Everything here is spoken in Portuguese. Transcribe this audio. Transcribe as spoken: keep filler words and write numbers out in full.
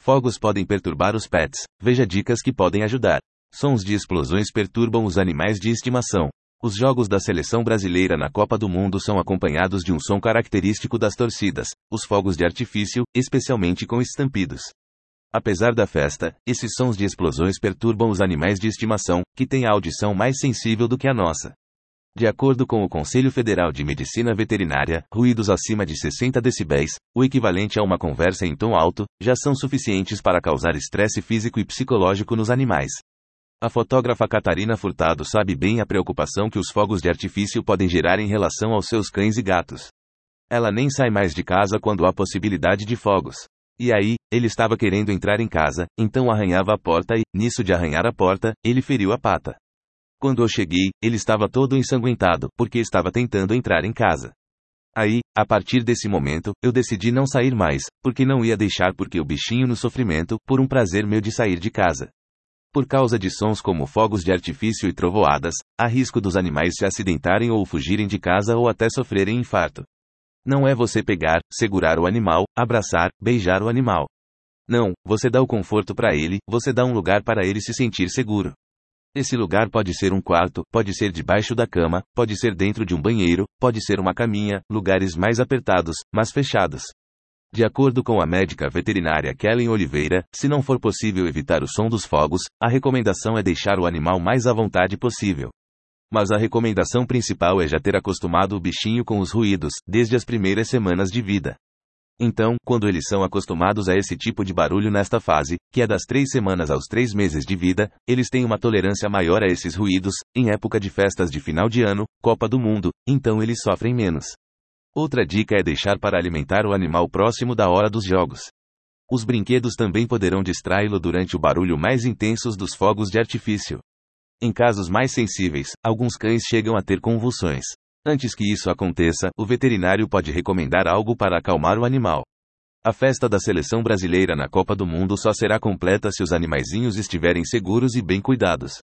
Fogos podem perturbar os pets. Veja dicas que podem ajudar. Sons de explosões perturbam os animais de estimação. Os jogos da seleção brasileira na Copa do Mundo são acompanhados de um som característico das torcidas, os fogos de artifício, especialmente com estampidos. Apesar da festa, esses sons de explosões perturbam os animais de estimação, que têm a audição mais sensível do que a nossa. De acordo com o Conselho Federal de Medicina Veterinária, ruídos acima de sessenta decibéis, o equivalente a uma conversa em tom alto, já são suficientes para causar estresse físico e psicológico nos animais. A fotógrafa Catarina Furtado sabe bem a preocupação que os fogos de artifício podem gerar em relação aos seus cães e gatos. Ela nem sai mais de casa quando há possibilidade de fogos. E aí, ele estava querendo entrar em casa, então arranhava a porta e, nisso de arranhar a porta, ele feriu a pata. Quando eu cheguei, ele estava todo ensanguentado, porque estava tentando entrar em casa. Aí, a partir desse momento, eu decidi não sair mais, porque não ia deixar porque o bichinho no sofrimento, por um prazer meu de sair de casa. Por causa de sons como fogos de artifício e trovoadas, há risco dos animais se acidentarem ou fugirem de casa ou até sofrerem infarto. Não é você pegar, segurar o animal, abraçar, beijar o animal. Não, você dá o conforto para ele, você dá um lugar para ele se sentir seguro. Esse lugar pode ser um quarto, pode ser debaixo da cama, pode ser dentro de um banheiro, pode ser uma caminha, lugares mais apertados, mas fechados. De acordo com a médica veterinária Kellen Oliveira, se não for possível evitar o som dos fogos, a recomendação é deixar o animal mais à vontade possível. Mas a recomendação principal é já ter acostumado o bichinho com os ruídos, desde as primeiras semanas de vida. Então, quando eles são acostumados a esse tipo de barulho nesta fase, que é das três semanas aos três meses de vida, eles têm uma tolerância maior a esses ruídos, em época de festas de final de ano, Copa do Mundo, então eles sofrem menos. Outra dica é deixar para alimentar o animal próximo da hora dos jogos. Os brinquedos também poderão distraí-lo durante o barulho mais intenso dos fogos de artifício. Em casos mais sensíveis, alguns cães chegam a ter convulsões. Antes que isso aconteça, o veterinário pode recomendar algo para acalmar o animal. A festa da seleção brasileira na Copa do Mundo só será completa se os animaizinhos estiverem seguros e bem cuidados.